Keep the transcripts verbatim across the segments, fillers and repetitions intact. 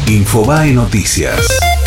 Infobae Noticias.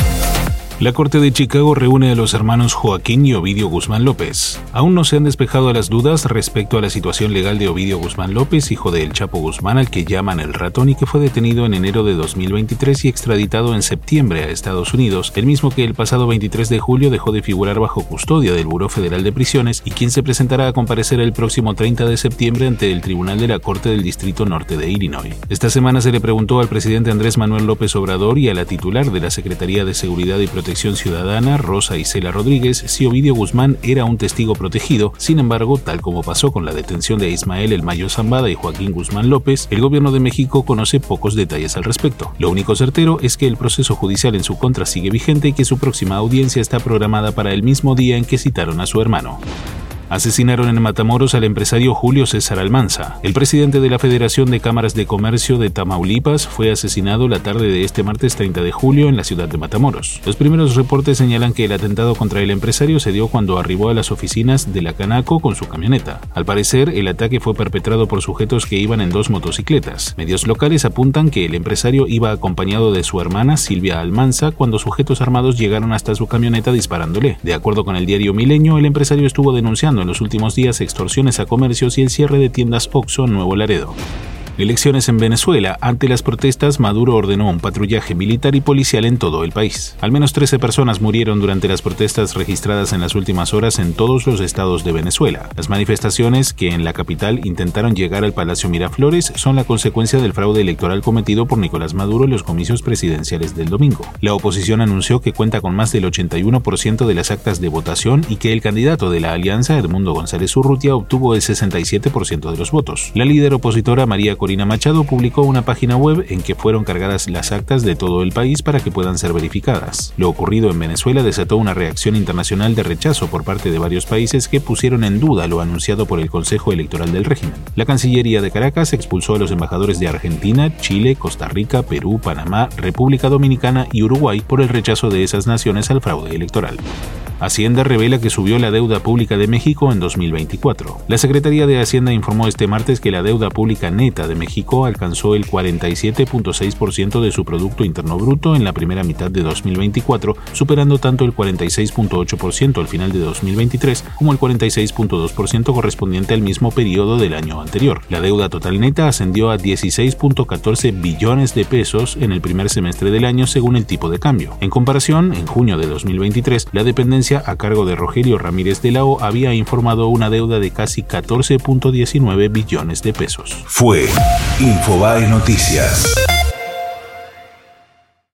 La Corte de Chicago reúne a los hermanos Joaquín y Ovidio Guzmán López. Aún no se han despejado las dudas respecto a la situación legal de Ovidio Guzmán López, hijo de El Chapo Guzmán, al que llaman el ratón y que fue detenido en enero de dos mil veintitrés y extraditado en septiembre a Estados Unidos, el mismo que el pasado veintitrés de julio dejó de figurar bajo custodia del Buró Federal de Prisiones y quien se presentará a comparecer el próximo treinta de septiembre ante el Tribunal de la Corte del Distrito Norte de Illinois. Esta semana se le preguntó al presidente Andrés Manuel López Obrador y a la titular de la Secretaría de Seguridad y Protección Ciudadana, Rosa Isela Rodríguez, si Ovidio Guzmán era un testigo protegido. Sin embargo, tal como pasó con la detención de Ismael El Mayo Zambada y Joaquín Guzmán López, el gobierno de México conoce pocos detalles al respecto. Lo único certero es que el proceso judicial en su contra sigue vigente y que su próxima audiencia está programada para el mismo día en que citaron a su hermano. Asesinaron en Matamoros al empresario Julio César Almanza. El presidente de la Federación de Cámaras de Comercio de Tamaulipas fue asesinado la tarde de este martes treinta de julio en la ciudad de Matamoros. Los primeros reportes señalan que el atentado contra el empresario se dio cuando arribó a las oficinas de la Canaco con su camioneta. Al parecer, el ataque fue perpetrado por sujetos que iban en dos motocicletas. Medios locales apuntan que el empresario iba acompañado de su hermana Silvia Almanza cuando sujetos armados llegaron hasta su camioneta disparándole. De acuerdo con el diario Milenio, el empresario estuvo denunciando en los últimos días extorsiones a comercios y el cierre de tiendas Oxxo en Nuevo Laredo. Elecciones en Venezuela. Ante las protestas, Maduro ordenó un patrullaje militar y policial en todo el país. Al menos trece personas murieron durante las protestas registradas en las últimas horas en todos los estados de Venezuela. Las manifestaciones, que en la capital intentaron llegar al Palacio Miraflores, son la consecuencia del fraude electoral cometido por Nicolás Maduro en los comicios presidenciales del domingo. La oposición anunció que cuenta con más del ochenta y uno por ciento de las actas de votación y que el candidato de la alianza, Edmundo González Urrutia, obtuvo el sesenta y siete por ciento de los votos. La líder opositora, María Corina Machado, publicó una página web en que fueron cargadas las actas de todo el país para que puedan ser verificadas. Lo ocurrido en Venezuela desató una reacción internacional de rechazo por parte de varios países que pusieron en duda lo anunciado por el Consejo Electoral del régimen. La Cancillería de Caracas expulsó a los embajadores de Argentina, Chile, Costa Rica, Perú, Panamá, República Dominicana y Uruguay por el rechazo de esas naciones al fraude electoral. Hacienda revela que subió la deuda pública de México en dos mil veinticuatro. La Secretaría de Hacienda informó este martes que la deuda pública neta de México alcanzó el cuarenta y siete punto seis por ciento de su Producto Interno Bruto en la primera mitad de dos mil veinticuatro, superando tanto el cuarenta y seis punto ocho por ciento al final de dos mil veintitrés como el cuarenta y seis punto dos por ciento correspondiente al mismo periodo del año anterior. La deuda total neta ascendió a dieciséis punto catorce billones de pesos en el primer semestre del año según el tipo de cambio. En comparación, en junio de dos mil veintitrés, la dependencia a cargo de Rogelio Ramírez de la O había informado una deuda de casi catorce punto diecinueve billones de pesos. Fue Infobae Noticias.